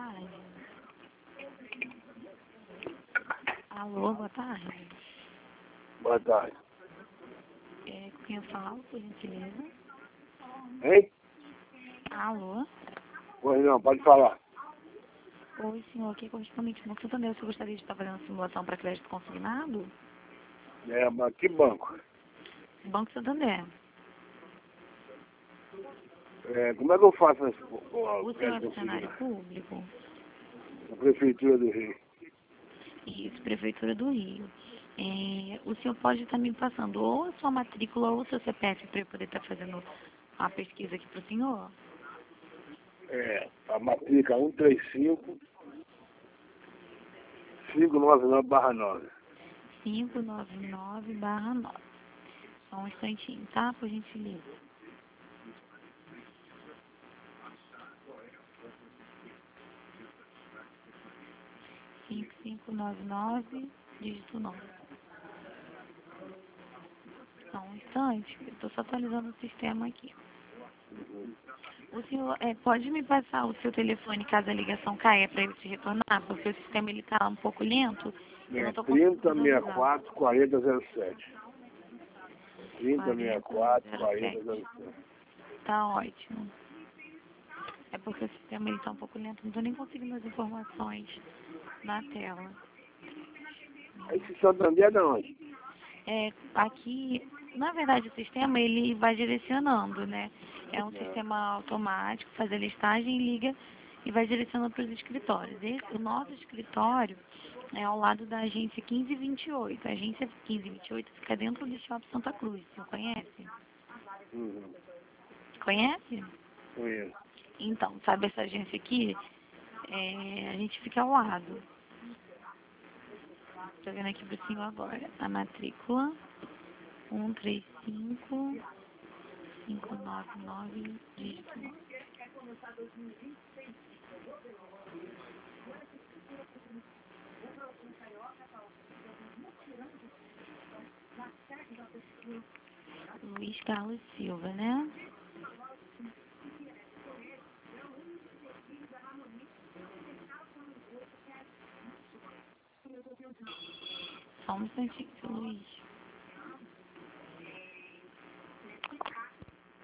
tarde. Alô, boa tarde. Boa tarde. Com quem eu falo, por gentileza? Hein? Alô? Pois não, pode falar. Oi, senhor, aqui é correspondente do Banco Santander. Você gostaria de estar fazendo simulação para crédito consignado? É, mas que banco? Banco Santander. É, como é que eu faço esse O senhor é funcionário público? na Prefeitura do Rio? Isso, Prefeitura do Rio. O senhor pode estar me passando ou a sua matrícula ou o seu CPF para eu poder estar fazendo uma pesquisa aqui para o senhor? É, a matrícula 135 599/9. 599/9. Só um instantinho, tá? Por gentileza. 5599, dígito 9. Só um instante, eu estou só atualizando o sistema aqui. O senhor pode me passar o seu telefone caso a ligação caia para eu te retornar? Porque o sistema ele está um pouco lento e eu não É, estou conseguindo 3064 4007. 3064 4007. 4007. Tá ótimo. É porque o sistema está um pouco lento, não estou nem conseguindo as informações na tela. Esse Santander é de onde? Aqui, na verdade, o sistema ele vai direcionando, né? É um sistema automático, faz a listagem, liga e vai direcionando para os escritórios. O nosso escritório é ao lado da agência 1528. A agência 1528 fica dentro do Shopping Santa Cruz. Você conhece? Uhum. Conhece? Conheço. Então, sabe essa agência aqui? A gente fica ao lado. Estou vendo aqui para o senhor agora. A matrícula 135 599, dígito 9. Luiz Carlos Silva, né? Só um instantinho, seu Luiz.